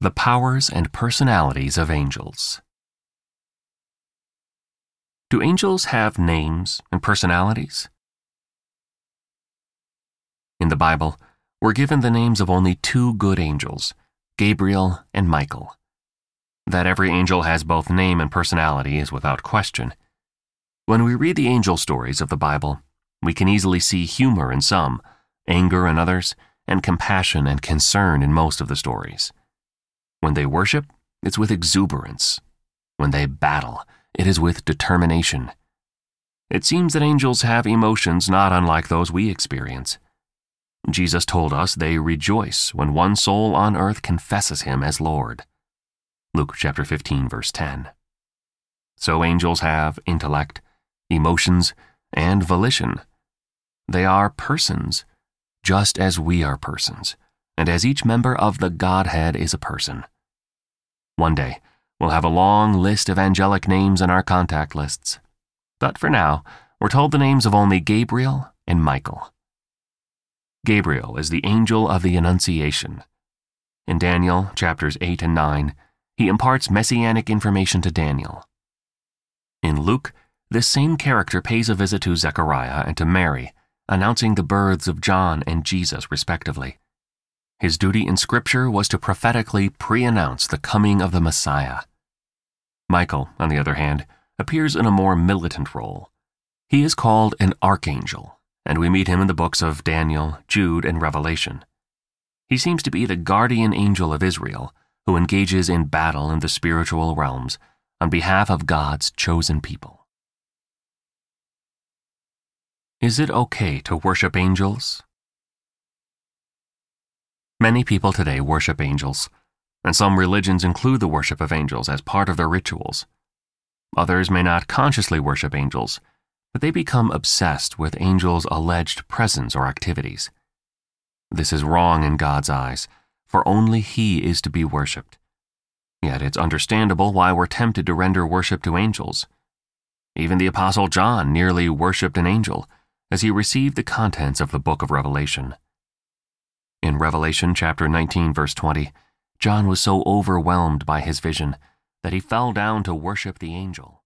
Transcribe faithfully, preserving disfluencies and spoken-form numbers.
The powers and personalities of angels. Do angels have names and personalities? In the Bible, we're given the names of only two good angels, Gabriel and Michael. That every angel has both name and personality is without question. When we read the angel stories of the Bible, we can easily see humor in some, anger in others, and compassion and concern in most of the stories. When they worship, it's with exuberance. When they battle, it is with determination. It seems that angels have emotions not unlike those we experience. Jesus told us they rejoice when one soul on earth confesses him as Lord. Luke chapter fifteen, verse ten. So angels have intellect, emotions, and volition. They are persons, just as we are persons, and as each member of the Godhead is a person. One day, we'll have a long list of angelic names in our contact lists. But for now, we're told the names of only Gabriel and Michael. Gabriel is the angel of the Annunciation. In Daniel chapters eight and nine, he imparts messianic information to Daniel. In Luke, this same character pays a visit to Zechariah and to Mary, announcing the births of John and Jesus respectively. His duty in Scripture was to prophetically pre-announce the coming of the Messiah. Michael, on the other hand, appears in a more militant role. He is called an archangel, and we meet him in the books of Daniel, Jude, and Revelation. He seems to be the guardian angel of Israel, who engages in battle in the spiritual realms on behalf of God's chosen people. Is it okay to worship angels? Many people today worship angels, and some religions include the worship of angels as part of their rituals. Others may not consciously worship angels, but they become obsessed with angels' alleged presence or activities. This is wrong in God's eyes, for only He is to be worshipped. Yet it's understandable why we're tempted to render worship to angels. Even the Apostle John nearly worshipped an angel as he received the contents of the book of Revelation. In Revelation chapter nineteen, verse twenty, John was so overwhelmed by his vision that he fell down to worship the angel.